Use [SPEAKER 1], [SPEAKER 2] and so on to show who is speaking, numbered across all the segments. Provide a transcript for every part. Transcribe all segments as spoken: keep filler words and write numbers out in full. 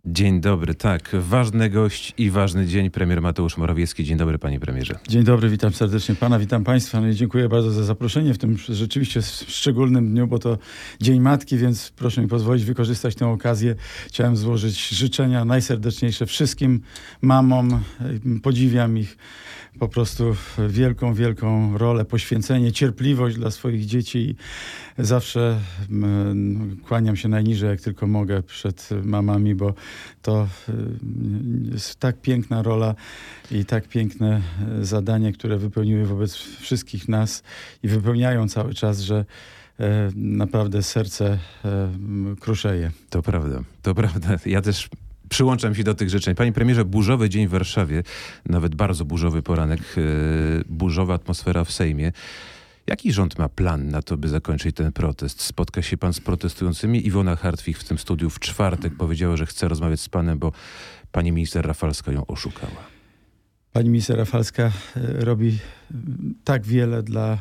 [SPEAKER 1] Dzień dobry, tak. Ważny gość i ważny dzień. Premier Mateusz Morawiecki. Dzień dobry, panie premierze.
[SPEAKER 2] Dzień dobry, witam serdecznie pana, witam państwa. No i dziękuję bardzo za zaproszenie w tym rzeczywiście szczególnym dniu, bo to Dzień Matki, więc proszę mi pozwolić wykorzystać tę okazję. Chciałem złożyć życzenia najserdeczniejsze wszystkim mamom. Podziwiam ich po prostu wielką, wielką rolę, poświęcenie, cierpliwość dla swoich dzieci i zawsze kłaniam się najniżej, jak tylko mogę, przed mamami, bo to jest tak piękna rola i tak piękne zadanie, które wypełniły wobec wszystkich nas i wypełniają cały czas, że naprawdę serce kruszeje.
[SPEAKER 1] To prawda, to prawda. Ja też przyłączam się do tych życzeń. Panie premierze, burzowy dzień w Warszawie, nawet bardzo burzowy poranek, burzowa atmosfera w Sejmie. Jaki rząd ma plan na to, by zakończyć ten protest? Spotka się pan z protestującymi? Iwona Hartwich w tym studiu w czwartek powiedziała, że chce rozmawiać z panem, bo pani minister Rafalska ją oszukała.
[SPEAKER 2] Pani minister Rafalska robi tak wiele dla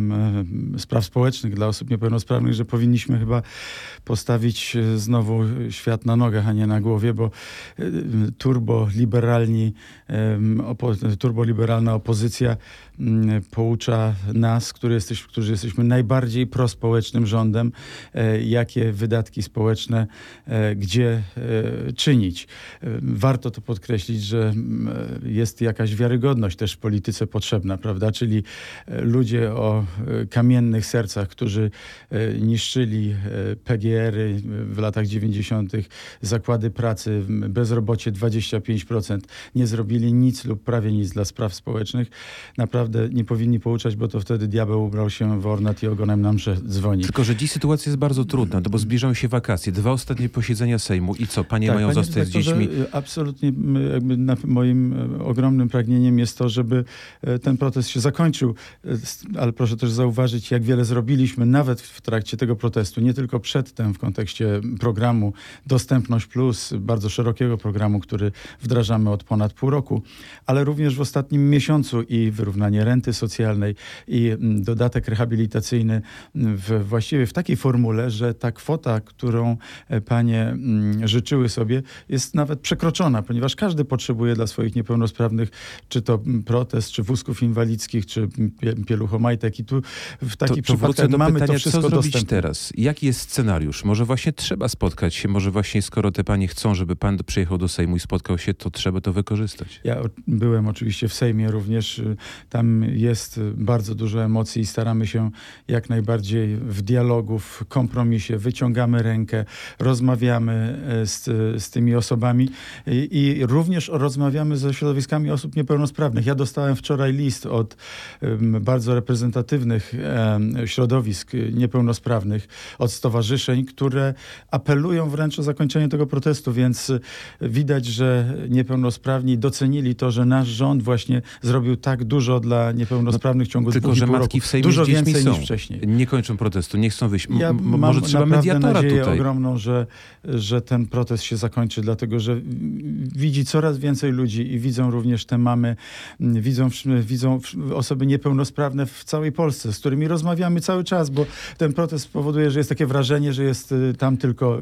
[SPEAKER 2] um, spraw społecznych, dla osób niepełnosprawnych, że powinniśmy chyba postawić znowu świat na nogach, a nie na głowie, bo um, turboliberalni, um, opo- turboliberalna opozycja um, poucza nas, który jesteś, którzy jesteśmy najbardziej prospołecznym rządem, e, jakie wydatki społeczne, e, gdzie e, czynić. E, warto to podkreślić, że e, jest jakaś wiarygodność też w polityce potrzebna, prawda? Czyli ludzie o kamiennych sercach, którzy niszczyli P G ery w latach dziewięćdziesiątych, zakłady pracy, bezrobocie dwadzieścia pięć procent, nie zrobili nic lub prawie nic dla spraw społecznych. Naprawdę nie powinni pouczać, bo to wtedy diabeł ubrał się w ornat i ogonem nam dzwoni.
[SPEAKER 1] Tylko że dziś sytuacja jest bardzo trudna, no bo zbliżają się wakacje, dwa ostatnie posiedzenia Sejmu i co? Panie
[SPEAKER 2] tak,
[SPEAKER 1] mają
[SPEAKER 2] panie
[SPEAKER 1] zostać z dziećmi?
[SPEAKER 2] Absolutnie jakby na moim ogromnym pragnieniem jest to, żeby ten protest się zakończył, ale proszę też zauważyć, jak wiele zrobiliśmy nawet w trakcie tego protestu, nie tylko przedtem w kontekście programu Dostępność Plus, bardzo szerokiego programu, który wdrażamy od ponad pół roku, ale również w ostatnim miesiącu i wyrównanie renty socjalnej i dodatek rehabilitacyjny w, właściwie w takiej formule, że ta kwota, którą panie życzyły sobie, jest nawet przekroczona, ponieważ każdy potrzebuje dla swoich niepełnosprawnych, czy to protest, czy wózków inwalidzkich, czy pieluchomajtek i tu w takich
[SPEAKER 1] to, to
[SPEAKER 2] przypadkach
[SPEAKER 1] do
[SPEAKER 2] mamy
[SPEAKER 1] pytania,
[SPEAKER 2] to wszystko
[SPEAKER 1] co zrobić
[SPEAKER 2] dostępne.
[SPEAKER 1] teraz? Jaki jest scenariusz? Może właśnie trzeba spotkać się, może właśnie skoro te panie chcą, żeby pan przyjechał do Sejmu i spotkał się, to trzeba to wykorzystać.
[SPEAKER 2] Ja byłem oczywiście w Sejmie również. Tam jest bardzo dużo emocji i staramy się jak najbardziej w dialogu, w kompromisie, wyciągamy rękę, rozmawiamy z, z tymi osobami i, i również rozmawiamy ze środowiskami osób niepełnosprawnych. Ja dostałem wczoraj list od um, bardzo reprezentatywnych um, środowisk niepełnosprawnych, od stowarzyszeń, które apelują wręcz o zakończenie tego protestu, więc widać, że niepełnosprawni docenili to, że nasz rząd właśnie zrobił tak dużo dla niepełnosprawnych w ciągu
[SPEAKER 1] Tylko,
[SPEAKER 2] dwóch i
[SPEAKER 1] że
[SPEAKER 2] pół
[SPEAKER 1] matki
[SPEAKER 2] roku.
[SPEAKER 1] w Sejmie
[SPEAKER 2] Dużo
[SPEAKER 1] z dziećmi
[SPEAKER 2] więcej
[SPEAKER 1] są.
[SPEAKER 2] niż wcześniej.
[SPEAKER 1] Nie kończą protestu, nie chcą wyjść. M-
[SPEAKER 2] Ja
[SPEAKER 1] m-
[SPEAKER 2] mam
[SPEAKER 1] może trzeba mediatora
[SPEAKER 2] nadzieję
[SPEAKER 1] tutaj.
[SPEAKER 2] ogromną, że, że ten protest się zakończy, dlatego że widzi coraz więcej ludzi i widzą również te mamy, widzą, widzą osoby niepełnosprawne w całej Polsce, z którymi rozmawiamy cały czas, bo ten protest powoduje, że jest takie wrażenie, że jest tam tylko,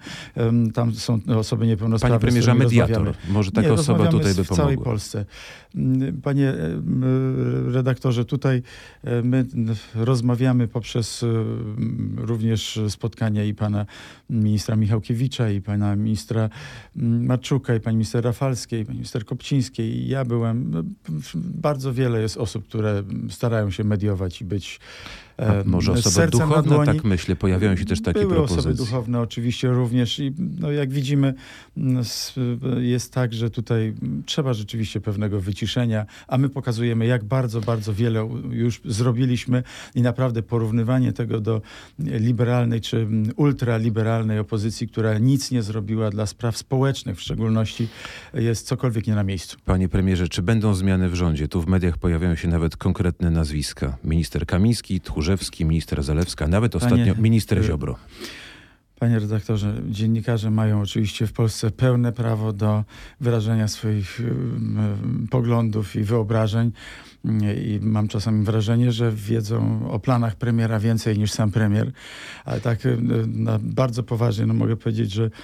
[SPEAKER 2] tam są osoby niepełnosprawne.
[SPEAKER 1] Panie premierze, mediator. Może taka
[SPEAKER 2] Nie,
[SPEAKER 1] osoba tutaj by
[SPEAKER 2] w całej
[SPEAKER 1] pomogła.
[SPEAKER 2] Polsce. Panie redaktorze, tutaj my rozmawiamy poprzez również spotkania i pana ministra Michałkiewicza, i pana ministra Marczuka, i pani minister Rafalskiej, i pani minister Kopcińskiej. Ja byłem. Bardzo wiele jest osób, które starają się mediować i być
[SPEAKER 1] A może osoby duchowne, tak myślę, pojawiają się też takie
[SPEAKER 2] Były
[SPEAKER 1] propozycje.
[SPEAKER 2] osoby duchowne oczywiście również i no, jak widzimy jest tak, że tutaj trzeba rzeczywiście pewnego wyciszenia, a my pokazujemy, jak bardzo, bardzo wiele już zrobiliśmy i naprawdę porównywanie tego do liberalnej czy ultraliberalnej opozycji, która nic nie zrobiła dla spraw społecznych w szczególności, jest cokolwiek nie na miejscu.
[SPEAKER 1] Panie premierze, czy będą zmiany w rządzie? Tu w mediach pojawiają się nawet konkretne nazwiska. Minister Kamiński, Tchórzewski, minister Zalewska, nawet ostatnio
[SPEAKER 2] Panie,
[SPEAKER 1] minister Ziobro.
[SPEAKER 2] Panie redaktorze, dziennikarze mają oczywiście w Polsce pełne prawo do wyrażania swoich um, poglądów i wyobrażeń i mam czasami wrażenie, że wiedzą o planach premiera więcej niż sam premier, ale tak na bardzo poważnie no mogę powiedzieć, że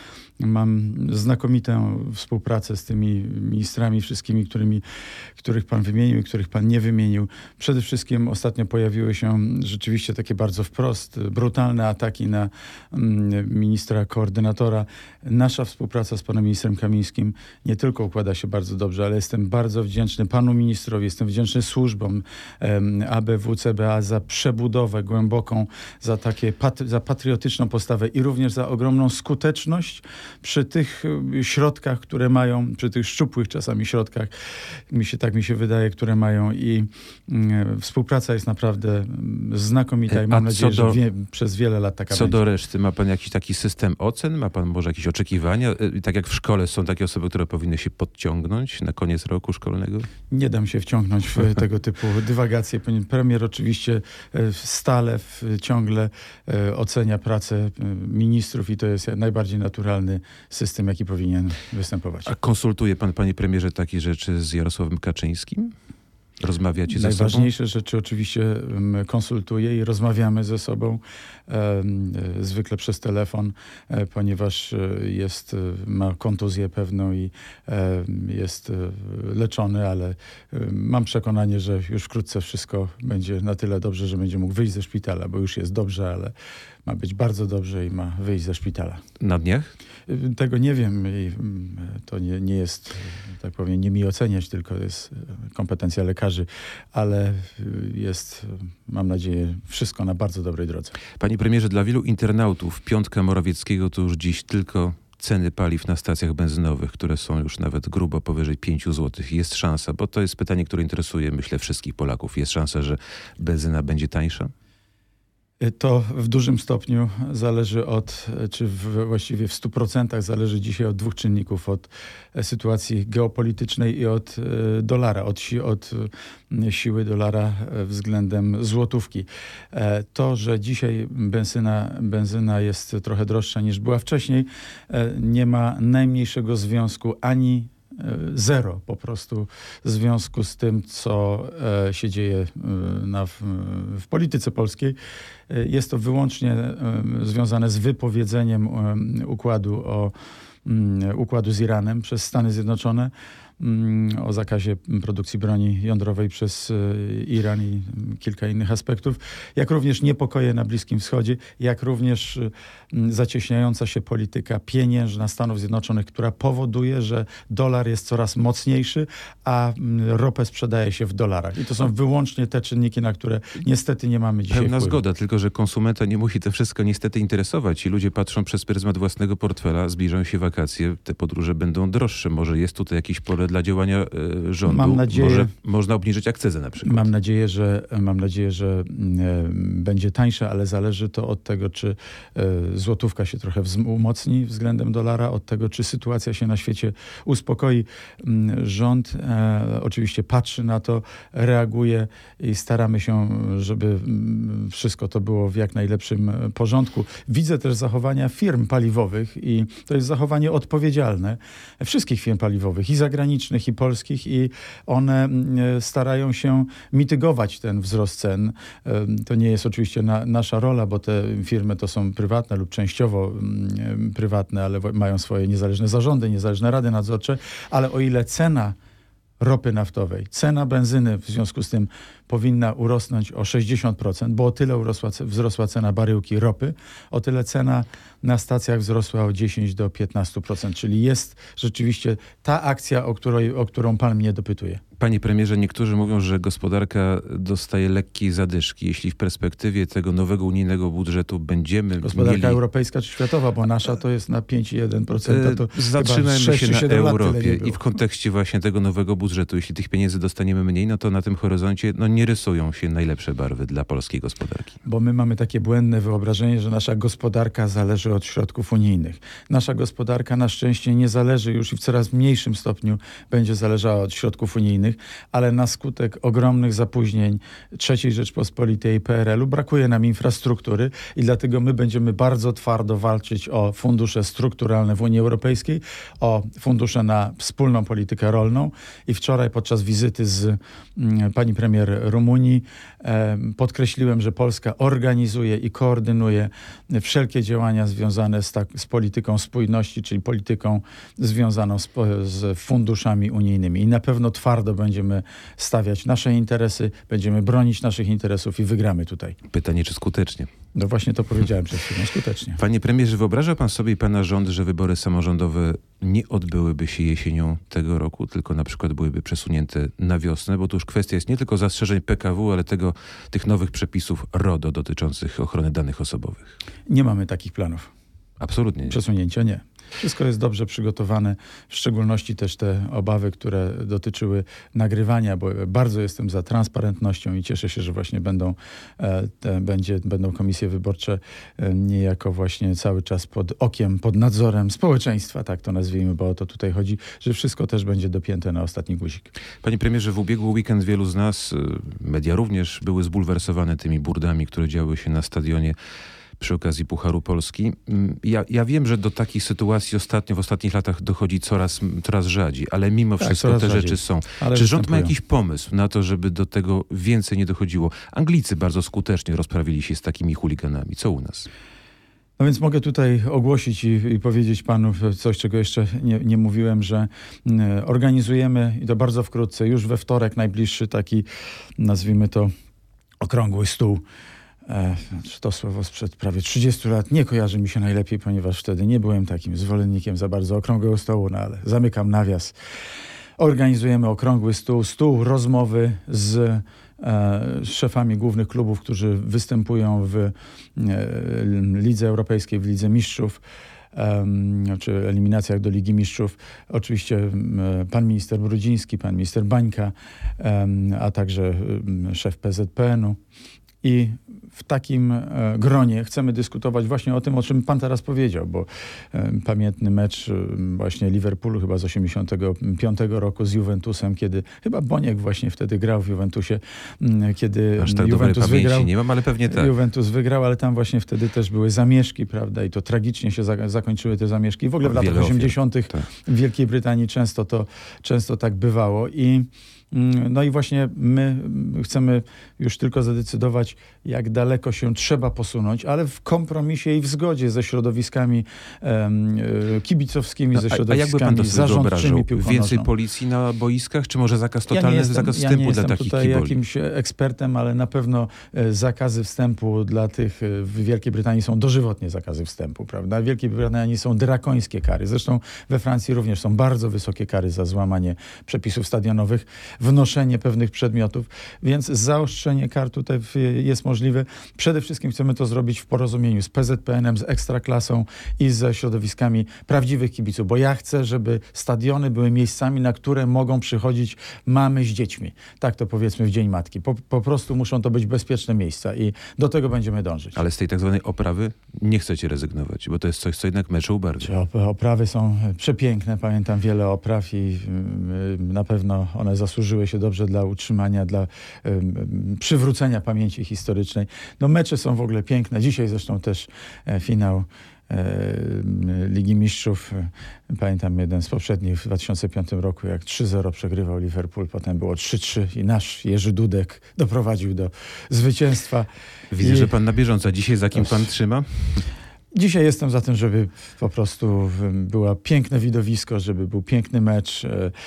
[SPEAKER 2] Mam znakomitą współpracę z tymi ministrami wszystkimi, którymi, których pan wymienił i których pan nie wymienił. Przede wszystkim ostatnio pojawiły się rzeczywiście takie bardzo wprost brutalne ataki na ministra koordynatora. Nasza współpraca z panem ministrem Kamińskim nie tylko układa się bardzo dobrze, ale jestem bardzo wdzięczny panu ministrowi, jestem wdzięczny służbom A B W, C B A za przebudowę głęboką, za takie pat- za patriotyczną postawę i również za ogromną skuteczność przy tych środkach, które mają, przy tych szczupłych czasami środkach, mi się, tak mi się wydaje, które mają i y, współpraca jest naprawdę znakomita i mam
[SPEAKER 1] A
[SPEAKER 2] nadzieję,
[SPEAKER 1] do,
[SPEAKER 2] że wie, przez wiele lat taka
[SPEAKER 1] Co
[SPEAKER 2] będzie.
[SPEAKER 1] do reszty, ma pan jakiś taki system ocen? Ma pan może jakieś oczekiwania? Tak jak w szkole są takie osoby, które powinny się podciągnąć na koniec roku szkolnego?
[SPEAKER 2] Nie dam się wciągnąć w tego typu dywagacje. Premier oczywiście stale, ciągle ocenia pracę ministrów i to jest najbardziej naturalny system, jaki powinien występować.
[SPEAKER 1] A konsultuje pan, panie premierze, takie rzeczy z Jarosławem Kaczyńskim? Rozmawiacie ze sobą?
[SPEAKER 2] Najważniejsze rzeczy oczywiście konsultuję i rozmawiamy ze sobą, e, zwykle przez telefon, e, ponieważ jest, ma kontuzję pewną i e, jest leczony, ale e, mam przekonanie, że już wkrótce wszystko będzie na tyle dobrze, że będzie mógł wyjść ze szpitala, bo już jest dobrze, ale ma być bardzo dobrze i ma wyjść ze szpitala.
[SPEAKER 1] Na dniach?
[SPEAKER 2] Tego nie wiem i to nie, nie jest, tak powiem, nie mi oceniać, tylko jest kompetencja lekarzy, ale jest, mam nadzieję, wszystko na bardzo dobrej drodze.
[SPEAKER 1] Panie premierze, dla wielu internautów piątka Morawieckiego to już dziś tylko ceny paliw na stacjach benzynowych, które są już nawet grubo powyżej pięć złotych. Jest szansa, bo to jest pytanie, które interesuje, myślę, wszystkich Polaków. Jest szansa, że benzyna będzie tańsza?
[SPEAKER 2] To w dużym stopniu zależy od, czy w, właściwie w stu procentach zależy dzisiaj od dwóch czynników, od sytuacji geopolitycznej i od e, dolara, od, si, od e, siły dolara względem złotówki. E, to, że dzisiaj benzyna, benzyna jest trochę droższa niż była wcześniej, e, nie ma najmniejszego związku ani zero po prostu w związku z tym, co e, się dzieje e, na, w, w polityce polskiej. E, jest to wyłącznie e, związane z wypowiedzeniem e, układu, o, m, układu z Iranem przez Stany Zjednoczone, m, o zakazie produkcji broni jądrowej przez e, Iran i kilka innych aspektów, jak również niepokoje na Bliskim Wschodzie, jak również e, zacieśniająca się polityka pieniężna Stanów Zjednoczonych, która powoduje, że dolar jest coraz mocniejszy, a ropę sprzedaje się w dolarach. I to są wyłącznie te czynniki, na które niestety nie mamy dzisiaj
[SPEAKER 1] Pełna
[SPEAKER 2] wpływu.
[SPEAKER 1] zgoda, tylko że konsumenta nie musi to wszystko niestety interesować i ludzie patrzą przez pryzmat własnego portfela, zbliżają się wakacje, te podróże będą droższe. Może jest tutaj jakieś pole dla działania e, rządu?
[SPEAKER 2] Mam nadzieję,
[SPEAKER 1] Może można obniżyć akcyzę na przykład?
[SPEAKER 2] Mam nadzieję, że, mam nadzieję, że e, będzie tańsze, ale zależy to od tego, czy e, złotówka się trochę wzm- umocni względem dolara, od tego, czy sytuacja się na świecie uspokoi. Rząd e, oczywiście patrzy na to, reaguje i staramy się, żeby wszystko to było w jak najlepszym porządku. Widzę też zachowania firm paliwowych i to jest zachowanie odpowiedzialne wszystkich firm paliwowych, i zagranicznych, i polskich, i one starają się mitygować ten wzrost cen. To nie jest oczywiście na, nasza rola, bo te firmy to są prywatne lub częściowo prywatne, ale mają swoje niezależne zarządy, niezależne rady nadzorcze, ale o ile cena ropy naftowej, cena benzyny w związku z tym powinna urosnąć o sześćdziesiąt procent, bo o tyle urosła, wzrosła cena baryłki ropy, o tyle cena na stacjach wzrosła o dziesięć do piętnastu procent, czyli jest rzeczywiście ta akcja, o, której, o którą pan mnie dopytuje.
[SPEAKER 1] Panie premierze, niektórzy mówią, że gospodarka dostaje lekkiej zadyszki. Jeśli w perspektywie tego nowego unijnego budżetu będziemy
[SPEAKER 2] Gospodarka
[SPEAKER 1] mieli...
[SPEAKER 2] europejska czy światowa, bo nasza to jest na pięć przecinek jeden procent. To
[SPEAKER 1] Zatrzymajmy się na Europie
[SPEAKER 2] i
[SPEAKER 1] w kontekście właśnie tego nowego budżetu. Jeśli tych pieniędzy dostaniemy mniej, no to na tym horyzoncie no, nie rysują się najlepsze barwy dla polskiej gospodarki.
[SPEAKER 2] Bo my mamy takie błędne wyobrażenie, że nasza gospodarka zależy od środków unijnych. Nasza gospodarka na szczęście nie zależy już i w coraz mniejszym stopniu będzie zależała od środków unijnych, ale na skutek ogromnych zapóźnień trzeciej Rzeczpospolitej i P R L u brakuje nam infrastruktury i dlatego my będziemy bardzo twardo walczyć o fundusze strukturalne w Unii Europejskiej, o fundusze na wspólną politykę rolną i wczoraj podczas wizyty z mm, pani premier Rumunii. Podkreśliłem, że Polska organizuje i koordynuje wszelkie działania związane z, tak, z polityką spójności, czyli polityką związaną z, z funduszami unijnymi. I na pewno twardo będziemy stawiać nasze interesy, będziemy bronić naszych interesów i wygramy tutaj.
[SPEAKER 1] Pytanie, czy skutecznie?
[SPEAKER 2] No właśnie to powiedziałem przed chwilą, skutecznie.
[SPEAKER 1] Panie premierze, wyobraża pan sobie i pana rząd, że wybory samorządowe nie odbyłyby się jesienią tego roku, tylko na przykład byłyby przesunięte na wiosnę, bo tu już kwestia jest nie tylko zastrzeżeń P K W, ale tego, tych nowych przepisów RODO dotyczących ochrony danych osobowych.
[SPEAKER 2] Nie mamy takich planów.
[SPEAKER 1] Absolutnie nie.
[SPEAKER 2] Przesunięcia nie. Wszystko jest dobrze przygotowane, w szczególności też te obawy, które dotyczyły nagrywania, bo bardzo jestem za transparentnością i cieszę się, że właśnie będą, te, będzie, będą komisje wyborcze niejako właśnie cały czas pod okiem, pod nadzorem społeczeństwa, tak to nazwijmy, bo o to tutaj chodzi, że wszystko też będzie dopięte na ostatni guzik.
[SPEAKER 1] Panie premierze, w ubiegły weekend wielu z nas, media również, były zbulwersowane tymi burdami, które działy się na stadionie przy okazji Pucharu Polski. Ja, ja wiem, że do takich sytuacji ostatnio, w ostatnich latach dochodzi coraz, coraz rzadziej, ale mimo
[SPEAKER 2] tak,
[SPEAKER 1] wszystko te
[SPEAKER 2] rzadziej.
[SPEAKER 1] rzeczy są.
[SPEAKER 2] Ale
[SPEAKER 1] Czy rząd ma
[SPEAKER 2] występują.
[SPEAKER 1] jakiś pomysł na to, żeby do tego więcej nie dochodziło? Anglicy bardzo skutecznie rozprawili się z takimi chuliganami. Co u nas?
[SPEAKER 2] No więc mogę tutaj ogłosić i, i powiedzieć panu coś, czego jeszcze nie, nie mówiłem, że y, organizujemy, i to bardzo wkrótce, już we wtorek najbliższy taki, nazwijmy to, okrągły stół. E, to słowo sprzed prawie trzydziestu lat nie kojarzy mi się najlepiej, ponieważ wtedy nie byłem takim zwolennikiem za bardzo okrągłego stołu, no ale zamykam nawias. Organizujemy okrągły stół, stół rozmowy z e, szefami głównych klubów, którzy występują w e, Lidze Europejskiej, w Lidze Mistrzów, Um, czy eliminacjach do Ligi Mistrzów. Oczywiście um, pan minister Brudziński, pan minister Bańka, um, a także um, szef P Z P N u. I w takim e, gronie chcemy dyskutować właśnie o tym, o czym pan teraz powiedział, bo e, pamiętny mecz e, właśnie Liverpoolu chyba z osiemdziesiątego piątego roku z Juventusem, kiedy chyba Boniek właśnie wtedy grał w Juventusie, m, kiedy
[SPEAKER 1] Aż tak
[SPEAKER 2] Juventus
[SPEAKER 1] dobrej
[SPEAKER 2] wygrał.
[SPEAKER 1] nie mam, ale pewnie tak.
[SPEAKER 2] Juventus wygrał, ale tam właśnie wtedy też były zamieszki, prawda, i to tragicznie się za, zakończyły te zamieszki. W ogóle w
[SPEAKER 1] Wiele
[SPEAKER 2] latach osiemdziesiątych
[SPEAKER 1] tak.
[SPEAKER 2] w Wielkiej Brytanii często to, często tak bywało i no i właśnie my chcemy już tylko zadecydować, jak daleko się trzeba posunąć, ale w kompromisie i w zgodzie ze środowiskami um, kibicowskimi,
[SPEAKER 1] No,
[SPEAKER 2] ze
[SPEAKER 1] a, a
[SPEAKER 2] środowiskami
[SPEAKER 1] jakby pan to sobie wyobrażał?
[SPEAKER 2] piłką
[SPEAKER 1] Więcej
[SPEAKER 2] nożną.
[SPEAKER 1] policji na boiskach, czy może zakaz
[SPEAKER 2] Ja
[SPEAKER 1] totalny,
[SPEAKER 2] nie jestem,
[SPEAKER 1] zakaz
[SPEAKER 2] ja
[SPEAKER 1] wstępu
[SPEAKER 2] nie
[SPEAKER 1] dla
[SPEAKER 2] jestem
[SPEAKER 1] takich
[SPEAKER 2] tutaj
[SPEAKER 1] kiboli?
[SPEAKER 2] jakimś ekspertem, ale na pewno e, zakazy wstępu dla tych e, w Wielkiej Brytanii są dożywotnie zakazy wstępu, prawda? W Wielkiej Brytanii są drakońskie kary. Zresztą we Francji również są bardzo wysokie kary za złamanie przepisów stadionowych, wnoszenie pewnych przedmiotów, więc zaostrzenie kar tutaj jest możliwe. Przede wszystkim chcemy to zrobić w porozumieniu z P Z P N em, z Ekstraklasą i ze środowiskami prawdziwych kibiców, bo ja chcę, żeby stadiony były miejscami, na które mogą przychodzić mamy z dziećmi. Tak to powiedzmy w Dzień Matki. Po, po prostu muszą to być bezpieczne miejsca i do tego będziemy dążyć.
[SPEAKER 1] Ale z tej tak zwanej oprawy nie chcecie rezygnować, bo to jest coś, co jednak mecze ubarwia.
[SPEAKER 2] Op- oprawy są przepiękne. Pamiętam wiele opraw i y, na pewno one zasłużyły się dobrze dla utrzymania, dla y, przywrócenia pamięci historycznej. No mecze są w ogóle piękne. Dzisiaj zresztą też e, finał e, Ligi Mistrzów. Pamiętam jeden z poprzednich w dwa tysiące piątym roku, jak trzy zero przegrywał Liverpool, potem było trzy trzy i nasz Jerzy Dudek doprowadził do zwycięstwa.
[SPEAKER 1] Widzę,
[SPEAKER 2] I...
[SPEAKER 1] że pan na bieżąco. A dzisiaj za kim pan trzyma?
[SPEAKER 2] Dzisiaj jestem za tym, żeby po prostu było piękne widowisko, żeby był piękny mecz.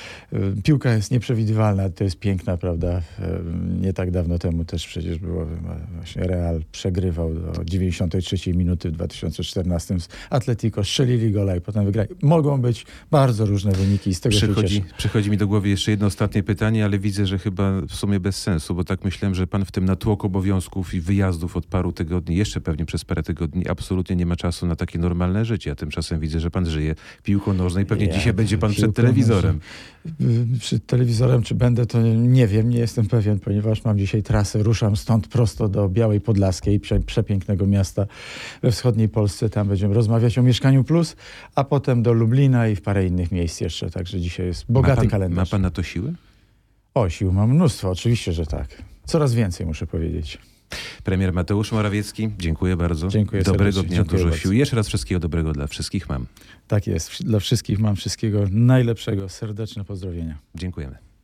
[SPEAKER 2] Piłka jest nieprzewidywalna, to jest piękna, prawda? Nie tak dawno temu też przecież było właśnie Real przegrywał do dziewięćdziesiątej trzeciej minuty w dwa tysiące czternastym z Atletico, strzelili gola i potem wygrali. Mogą być bardzo różne wyniki i z tego
[SPEAKER 1] Przychodzi,
[SPEAKER 2] się cieszę.
[SPEAKER 1] przychodzi mi do głowy jeszcze jedno ostatnie pytanie, ale widzę, że chyba w sumie bez sensu, bo tak myślałem, że pan w tym natłoku obowiązków i wyjazdów od paru tygodni, jeszcze pewnie przez parę tygodni, absolutnie nie ma czasu na takie normalne życie. A tymczasem widzę, że pan żyje piłką nożną i pewnie
[SPEAKER 2] Ja,
[SPEAKER 1] dzisiaj będzie pan
[SPEAKER 2] piłką
[SPEAKER 1] przed telewizorem.
[SPEAKER 2] nożną. Przed telewizorem, czy będę, to nie wiem, nie jestem pewien, ponieważ mam dzisiaj trasę. Ruszam stąd prosto do Białej Podlaskiej, prze, przepięknego miasta we wschodniej Polsce. Tam będziemy rozmawiać o Mieszkaniu Plus, a potem do Lublina i w parę innych miejsc jeszcze. Także dzisiaj jest bogaty
[SPEAKER 1] ma pan,
[SPEAKER 2] kalendarz.
[SPEAKER 1] Ma pan na to siłę?
[SPEAKER 2] O, sił mam mnóstwo, oczywiście, że tak. Coraz więcej, muszę powiedzieć.
[SPEAKER 1] Premier Mateusz Morawiecki, dziękuję bardzo.
[SPEAKER 2] Dziękuję
[SPEAKER 1] Dobrego
[SPEAKER 2] serdecznie.
[SPEAKER 1] dnia,
[SPEAKER 2] Dziękuję
[SPEAKER 1] dużo
[SPEAKER 2] bardzo.
[SPEAKER 1] sił. Jeszcze raz wszystkiego dobrego dla wszystkich mam.
[SPEAKER 2] Tak jest. Dla wszystkich mam wszystkiego najlepszego. Serdeczne pozdrowienia.
[SPEAKER 1] Dziękujemy.